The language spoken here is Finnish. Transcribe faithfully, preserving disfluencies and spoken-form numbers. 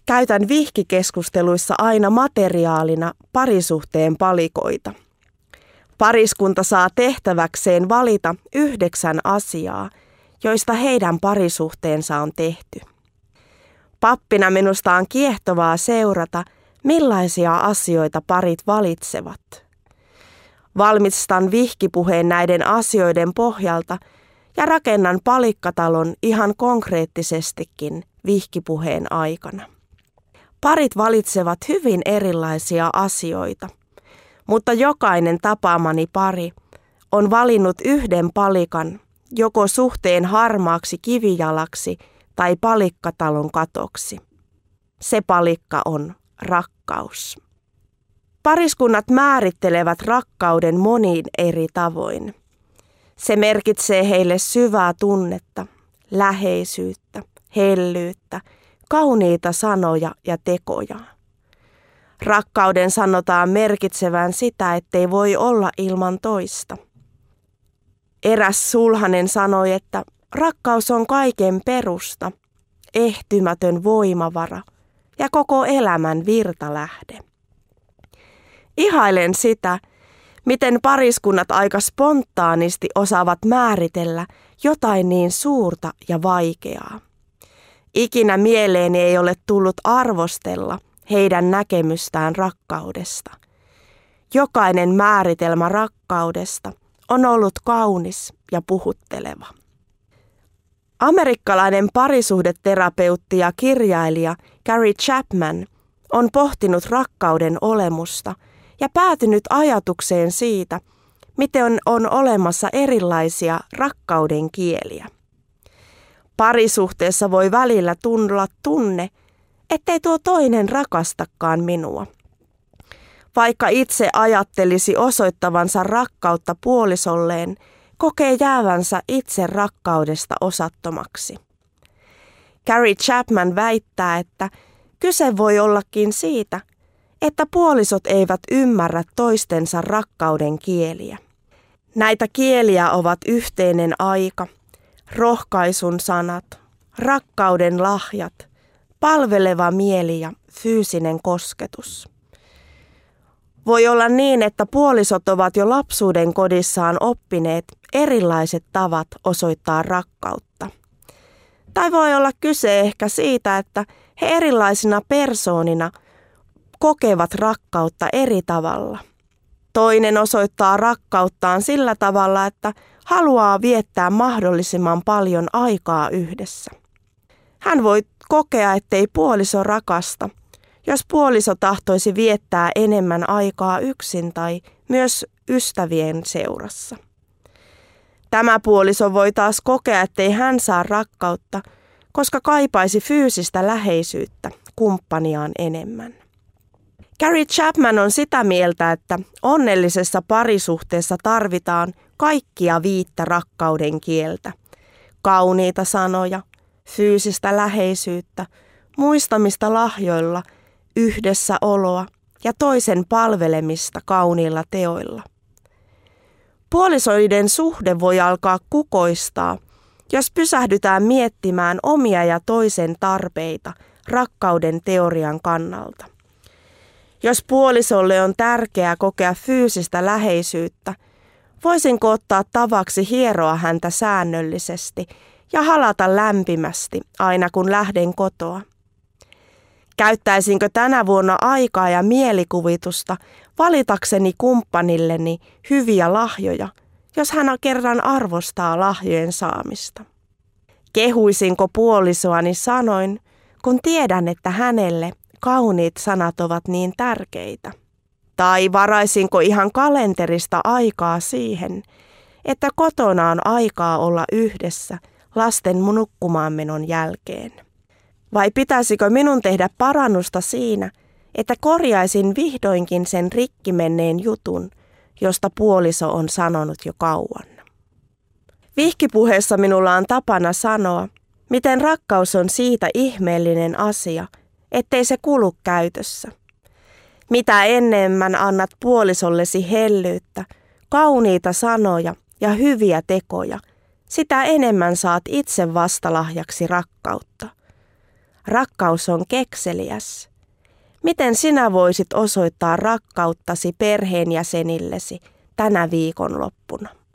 Käytän vihkikeskusteluissa aina materiaalina parisuhteen palikoita. Pariskunta saa tehtäväkseen valita yhdeksän asiaa, joista heidän parisuhteensa on tehty. Pappina minusta on kiehtovaa seurata, millaisia asioita parit valitsevat. Valmistan vihkipuheen näiden asioiden pohjalta ja rakennan palikkatalon ihan konkreettisestikin vihkipuheen aikana. Parit valitsevat hyvin erilaisia asioita, mutta jokainen tapaamani pari on valinnut yhden palikan joko suhteen harmaaksi kivijalaksi tai palikkatalon katoksi. Se palikka on rakkaus. Pariskunnat määrittelevät rakkauden monin eri tavoin. Se merkitsee heille syvää tunnetta, läheisyyttä, hellyyttä, kauniita sanoja ja tekoja. Rakkauden sanotaan merkitsevän sitä, ettei voi olla ilman toista. Eräs sulhanen sanoi, että rakkaus on kaiken perusta, ehtymätön voimavara ja koko elämän virtalähde. Ihailen sitä, miten pariskunnat aika spontaanisti osaavat määritellä jotain niin suurta ja vaikeaa. Ikinä mieleeni ei ole tullut arvostella heidän näkemystään rakkaudesta. Jokainen määritelmä rakkaudesta on ollut kaunis ja puhutteleva. Amerikkalainen parisuhdeterapeutti ja kirjailija Gary Chapman on pohtinut rakkauden olemusta ja päätynyt ajatukseen siitä, miten on olemassa erilaisia rakkauden kieliä. Parisuhteessa voi välillä tulla tunne, ettei tuo toinen rakastakaan minua. Vaikka itse ajattelisi osoittavansa rakkautta puolisolleen, kokee jäävänsä itse rakkaudesta osattomaksi. Gary Chapman väittää, että kyse voi ollakin siitä, että puolisot eivät ymmärrä toistensa rakkauden kieliä. Näitä kieliä ovat yhteinen aika, rohkaisun sanat, rakkauden lahjat, palveleva mieli ja fyysinen kosketus. Voi olla niin, että puolisot ovat jo lapsuuden kodissaan oppineet erilaiset tavat osoittaa rakkautta. Tai voi olla kyse ehkä siitä, että he erilaisina persoonina kokevat rakkautta eri tavalla. Toinen osoittaa rakkauttaan sillä tavalla, että haluaa viettää mahdollisimman paljon aikaa yhdessä. Hän voi kokea, ettei puoliso rakasta, jos puoliso tahtoisi viettää enemmän aikaa yksin tai myös ystävien seurassa. Tämä puoliso voi taas kokea, ettei hän saa rakkautta, koska kaipaisi fyysistä läheisyyttä kumppaniaan enemmän. Gary Chapman on sitä mieltä, että onnellisessa parisuhteessa tarvitaan kaikkia viittä rakkauden kieltä. Kauniita sanoja, fyysistä läheisyyttä, muistamista lahjoilla, yhdessäoloa ja toisen palvelemista kauniilla teoilla. Puolisoiden suhde voi alkaa kukoistaa, jos pysähdytään miettimään omia ja toisen tarpeita rakkauden teorian kannalta. Jos puolisolle on tärkeää kokea fyysistä läheisyyttä, voisinko ottaa tavaksi hieroa häntä säännöllisesti ja halata lämpimästi aina kun lähden kotoa? Käyttäisinkö tänä vuonna aikaa ja mielikuvitusta valitakseni kumppanilleni hyviä lahjoja, jos hän kerran arvostaa lahjojen saamista? Kehuisinko puolisoani sanoin, kun tiedän, että hänelle kauniit sanat ovat niin tärkeitä? Tai varaisinko ihan kalenterista aikaa siihen, että kotona on aikaa olla yhdessä lasten nukkumaanmenon jälkeen? Vai pitäisikö minun tehdä parannusta siinä, että korjaisin vihdoinkin sen rikki menneen jutun, josta puoliso on sanonut jo kauan? Vihkipuheessa minulla on tapana sanoa, miten rakkaus on siitä ihmeellinen asia, ettei se kulu käytössä. Mitä enemmän annat puolisollesi hellyyttä, kauniita sanoja ja hyviä tekoja, sitä enemmän saat itse vastalahjaksi rakkautta. Rakkaus on kekseliäs. Miten sinä voisit osoittaa rakkauttasi perheenjäsenillesi tänä viikonloppuna?